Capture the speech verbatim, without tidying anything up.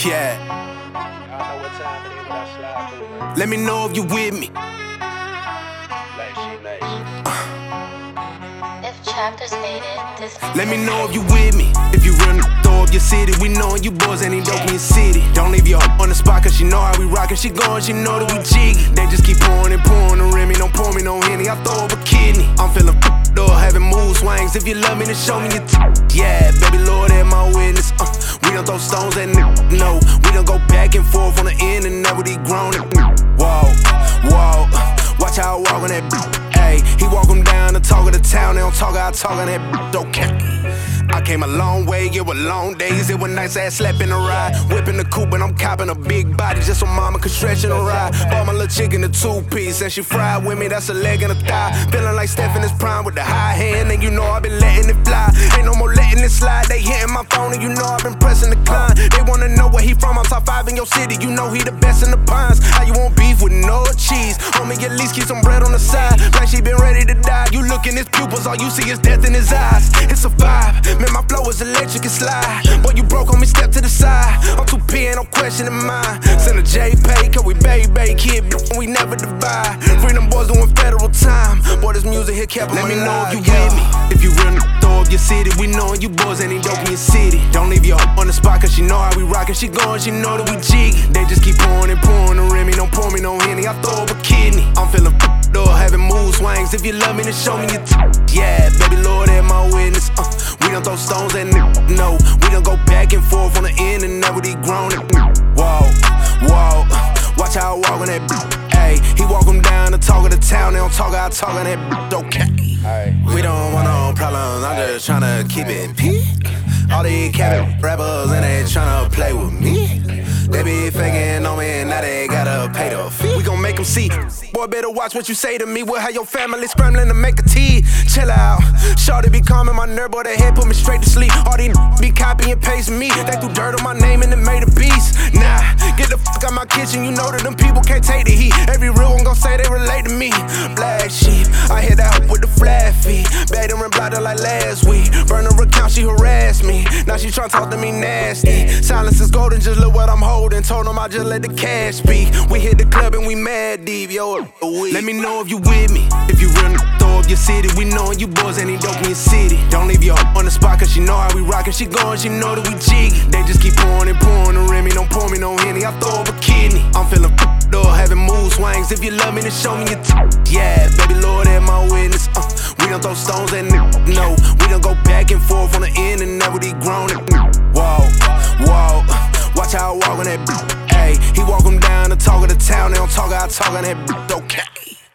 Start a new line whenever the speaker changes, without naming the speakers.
Yeah.
I don't know what time it is, but I slide through.
Let me know if you with me.
Like she nice.
If chapters made it, this
Let me know if you with me. If you run throw up your city, we knowin' you boys ain't dope in your city. Don't leave your on the spot, cause she know how we rockin'. She goin', she know that we jiggy. They just keep pouring and pouring the Remy. Don't pour me no Henny, I throw up a kidney. I'm feelin' though, having mood swings. If you love me, then show me your t- Yeah, baby, Lord, at my witness. uh, We don't throw stones at niggas, no. We don't go back and forth on the internet with these grown niggas. Whoa, whoa, watch how I walk on that bitch. Ayy, he walk him down the talk of the town. They don't talk, I talk on that bitch, okay. I came a long way, it was long days. It was nice ass slept in the ride. Whipping the coupe and I'm copping a big body just so mama could stretch in the ride. Bought my little chicken a two piece and she fried with me, that's a leg and a thigh. Feeling like Steph in his prime with the high hand, and you know I've been letting it fly. Ain't no more letting it slide. They hitting my phone and you know I've been pressing the climb. They wanna know where he from, I'm top five in your city. You know he the best in the pines. How you want beef with no cheese? Homie, at least keep some bread on the side. Like she been ready to die. You look in his pupils, all you see is death in his eyes. It's a vibe, man, my flow is electric and slide. Boy, you broke on me, step to the side. I'm too P, ain't no questioning mine. Send a JPay, cause we baby, kid, we never divide. Freedom boys doing federal time. Boy, this music here kept Let me know if you with me. If you real throw up your city, we knowin' you boys ain't dope in your city. Don't leave your on the spot, cause she know how we rockin'. She goin', she know that we jiggy. They just keep pouring and pouring the Remy. Don't pour me no Henny, I throw up a kidney. I'm feelin' though, having mood swings. If you love me, then show me your t- Yeah, baby, Lord, at my witness. uh, We don't throw stones at niggas, no. We don't go back and forth on the internet with these grown niggas. Whoa, whoa, watch how I walk on that bitch. Ayy, he walk him down the talk of the town. They don't talk, I talk on that bitch, okay. We don't want no problems, I'm just tryna keep it peak. All these cabin rappers and they tryna play with me. They be faking on me and now they gotta pay the fee. We gon' make them see. Boy, better watch what you say to me. We'll have your family scrambling to make a tea. Chill out. Shorty be calming my nerve, boy, that head put me straight to sleep. All these be copy and pasting me. They threw dirt on my name and it made a beast. Nah, get the fuck out my kitchen. You know that them people can't take the heat. Every real one gon' say they relate to me. Black sheep, I hit that up with the flat feet. Bad her and blocked her like last week. Burn her account, she harassed me. Now she tryna talk to me nasty. Silence is golden, just look what I'm holding. Told them I just let the cash speak. We hit the club and we mad deep, yo. Let me know if you with me. If you real throw up your city, we knowin' you boys ain't dope in your city. Don't leave your on the spot, cause she know how we rockin'. She goin', she know that we jiggy. They just keep pouring and pouring the Remy. Don't pour me no Henny, I throw up a kidney. I'm feelin' though, having mood swings. If you love me, then show me your t- Yeah, baby, Lord, at my witness. uh, We don't throw stones at niggas, no. We don't go back and forth on the internet with these grown niggas. Whoa, whoa, watch how I walk on that bitch. Ayy, he walk him down the talk of the town. They don't talk, I talk on that bitch, okay.